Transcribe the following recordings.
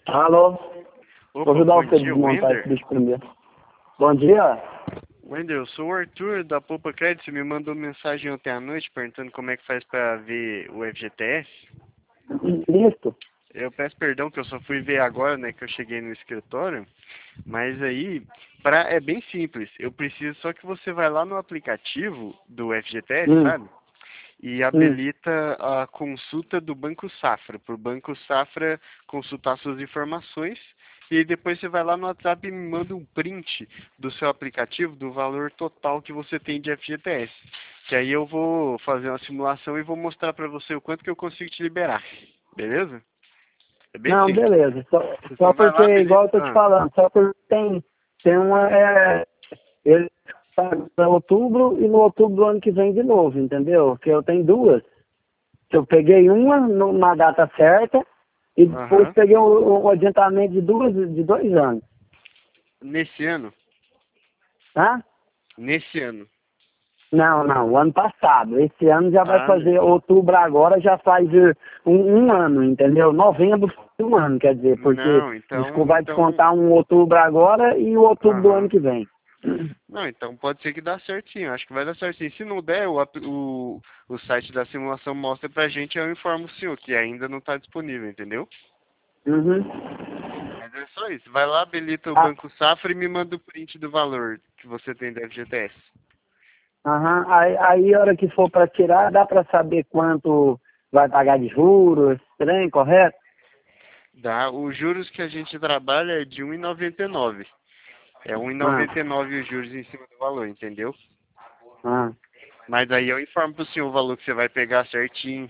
Alô? Opa, Vou ajudar bom você a dia, desmontar esse Wender. bicho primeiro. Bom dia. Wender, eu sou o Arthur da Poupa Crédito. Você me mandou mensagem ontem à noite perguntando como é que faz pra ver o FGTS. Listo? Eu peço perdão que eu só fui ver agora, né, que eu cheguei no escritório. Mas aí, é bem simples. Eu preciso só que você vai lá no aplicativo do FGTS, Hum, sabe? E hum. habilita a consulta do Banco Safra, para o Banco Safra consultar suas informações. E depois você vai lá no WhatsApp e me manda um print do seu aplicativo do valor total que você tem de FGTS. Que aí eu vou fazer uma simulação e vou mostrar para você o quanto que eu consigo te liberar. Beleza? É bem Não, simples. beleza. Só, Você só só vai porque, lá, igual habilita. eu tô te falando, só porque tem uma. Ele paga para outubro e no outubro do ano que vem de novo, entendeu? Que eu tenho duas. Eu peguei uma numa data certa e depois Aham. peguei um adiantamento de 2 anos. Nesse ano. Tá? Nesse ano. Não, não, o ano passado. Esse ano já vai Ah, fazer, outubro agora já faz um ano, entendeu? Novembro, um ano, quer dizer, porque não, vai então. descontar um outubro agora e o outubro do ano Aham. que vem. Não, então pode ser que dá certinho. Acho que vai dar certinho. Se não der, o site da simulação mostra pra gente e eu informo o senhor que ainda não está disponível, entendeu? Uhum. Mas é só isso. Vai lá, habilita o Ah, Banco Safra e me manda o print do valor que você tem da FGTS. aham. Aí a hora que for para tirar, dá para saber quanto vai pagar de juros, esse trem, correto? Dá. Os juros que a gente trabalha é de 1,99. É Ah, 1,99 os juros em cima do valor, entendeu? ah. Mas aí eu informo pro senhor o valor que você vai pegar certinho,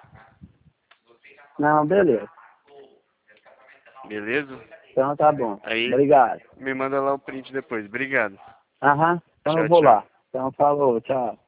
Não, beleza. beleza? Então tá bom. Aí Obrigado. me manda lá o print depois. Obrigado. Aham. Então eu Tchau, vou tchau. lá. Então falou, tchau.